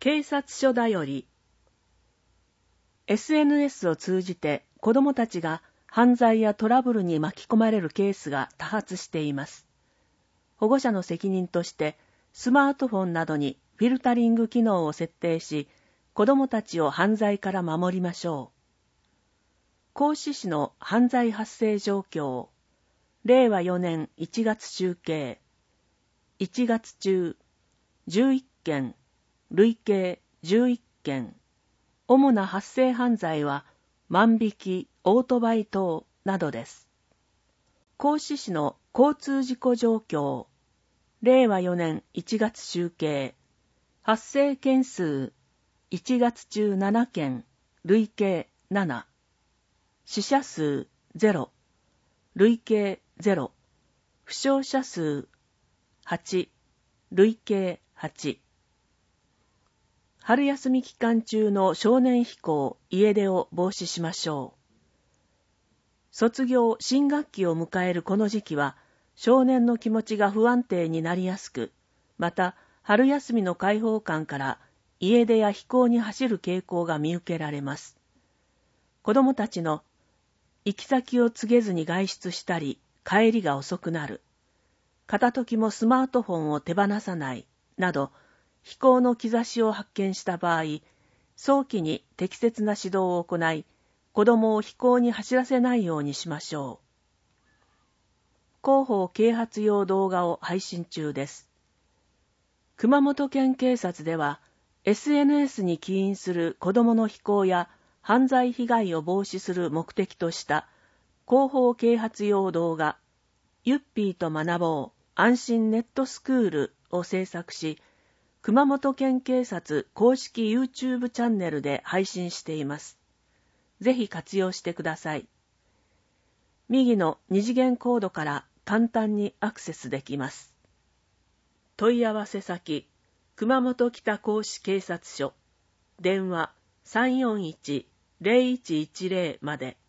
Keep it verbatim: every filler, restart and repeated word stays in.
警察署だより。エスエヌエス を通じて子どもたちが犯罪やトラブルに巻き込まれるケースが多発しています。保護者の責任としてスマートフォンなどにフィルタリング機能を設定し、子どもたちを犯罪から守りましょう。甲子市の犯罪発生状況、れいわよねんいちがつ集計、いちがつ中じゅういっけん、累計じゅういっけん、主な発生犯罪は万引き、オートバイ等などです。甲子市の交通事故状況、れいわよねんいちがつ集計、発生件数いちがつ中ななけん、累計なな、死者数ゼロ、累計ゼロ、負傷者数はち、累計はち。春休み期間中の少年非行、家出を防止しましょう。卒業、新学期を迎えるこの時期は、少年の気持ちが不安定になりやすく、また、春休みの開放感から家出や非行に走る傾向が見受けられます。子どもたちの行き先を告げずに外出したり、帰りが遅くなる、片時もスマートフォンを手放さない、など、非行の兆しを発見した場合、早期に適切な指導を行い、子供を非行に走らせないようにしましょう。広報啓発用動画を配信中です。熊本県警察では、エスエヌエス に起因する子供の非行や犯罪被害を防止する目的とした広報啓発用動画、ユッピーと学ぼう安心ネットスクールを制作し、熊本県警察公式 YouTube チャンネルで配信しています。ぜひ活用してください。右の二次元コードから簡単にアクセスできます。問い合わせ先、熊本北甲子警察署、電話 さんよんいち ゼロいちいちゼロ まで。